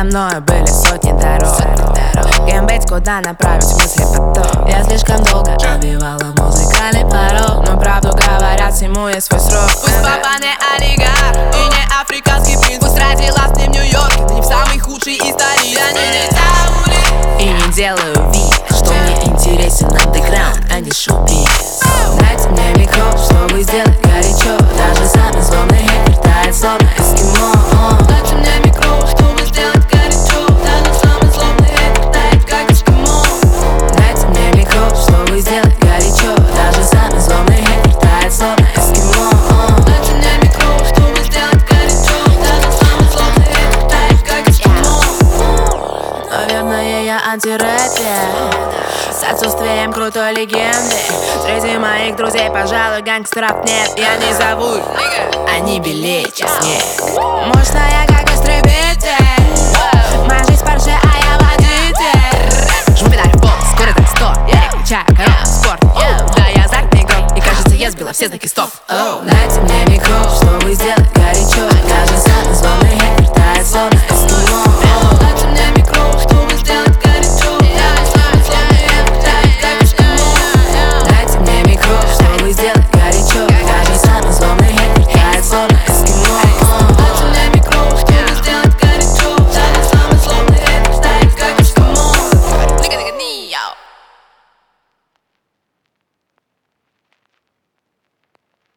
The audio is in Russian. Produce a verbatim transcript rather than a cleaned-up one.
мною были сотни дорог, кем быть, куда направить мысли поток. Я слишком долго обивала музыкальный порог, но правду говорят, всему есть свой срок. Пусть папа не олигарх и не африканский принц, пусть родилась не в Нью-Йорке, но не в самый худший из столиц. Я не летаю и не делаю вид, что мне интересен андеграунд, а не шоу-биз. Дайте мне микро, чтобы сделать горячо. Даже самый злобный хейтер тает, словно эскимо. Дайте мне микро, чтобы сделать горячо. Даже самый злобный хейтер тает, как эскимо. Дайте мне микро, чтобы сделать горячо. Даже самый злобный хейтер тает, словно эскимо. Дайте мне микро, чтобы сделать горячо. Даже самый злобный хейтер тает, как эскимо. Наверное, я антирэпер с отсутствием крутой легенды. Среди моих друзей, пожалуй, гангстеров нет. Я не зову их, они белее, честнее. Мощная, как истребитель. Моя жизнь Порше, а я водитель. Жму педаль в пол, скоро так сто. Я не кричаю, корона, спорт. Да, я азартный игрок, и кажется, я сбила все знаки стоп. Дайте мне микро, чтобы сделать горячо. Даже самый злобный хейтер тает, словно